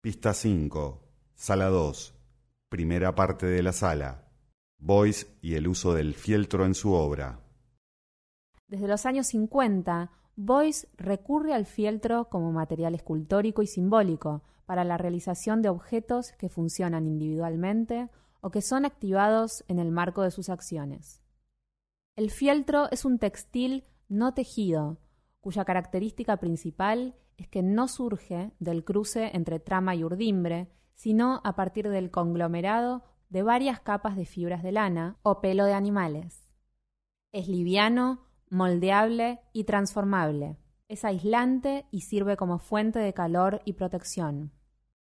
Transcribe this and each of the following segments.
Pista 5, Sala 2, primera parte de la sala. Boyce y el uso del fieltro en su obra. Desde los años 50, Boyce recurre al fieltro como material escultórico y simbólico para la realización de objetos que funcionan individualmente o que son activados en el marco de sus acciones. El fieltro es un textil no tejido, cuya característica principal es que no surge del cruce entre trama y urdimbre, sino a partir del conglomerado de varias capas de fibras de lana o pelo de animales. Es liviano, moldeable y transformable. Es aislante y sirve como fuente de calor y protección.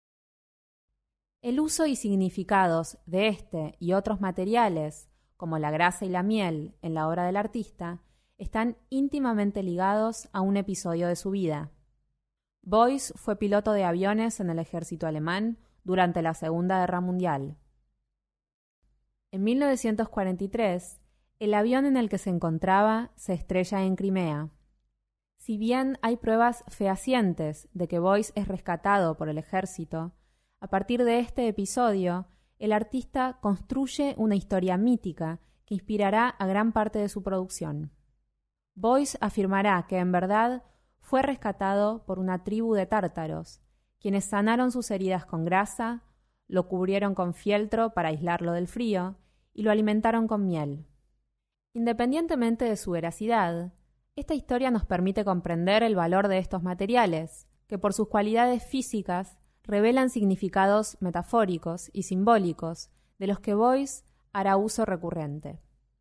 El uso y significados de este y otros materiales, como la grasa y la miel, en la obra del artista, están íntimamente ligados a un episodio de su vida. Boyce fue piloto de aviones en el ejército alemán durante la Segunda Guerra Mundial. En 1943, el avión en el que se encontraba se estrella en Crimea. Si bien hay pruebas fehacientes de que Boyce es rescatado por el ejército, a partir de este episodio, el artista construye una historia mítica que inspirará a gran parte de su producción. Boyce afirmará que en verdad fue rescatado por una tribu de tártaros, quienes sanaron sus heridas con grasa, lo cubrieron con fieltro para aislarlo del frío y lo alimentaron con miel. Independientemente de su veracidad, esta historia nos permite comprender el valor de estos materiales, que por sus cualidades físicas revelan significados metafóricos y simbólicos de los que Boyce hará uso recurrente.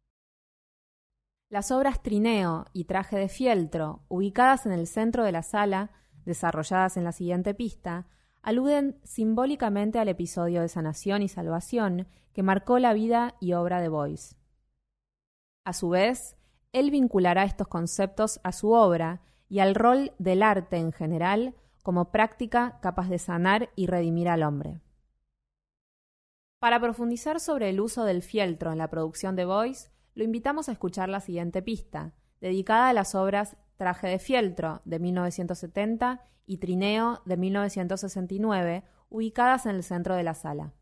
Las obras Trineo y Traje de fieltro, ubicadas en el centro de la sala, desarrolladas en la siguiente pista, aluden simbólicamente al episodio de sanación y salvación que marcó la vida y obra de Boyce. A su vez, él vinculará estos conceptos a su obra y al rol del arte en general como práctica capaz de sanar y redimir al hombre. Para profundizar sobre el uso del fieltro en la producción de Boyce, lo invitamos a escuchar la siguiente pista, dedicada a las obras Traje de fieltro, de 1970, y Trineo, de 1969, ubicadas en el centro de la sala.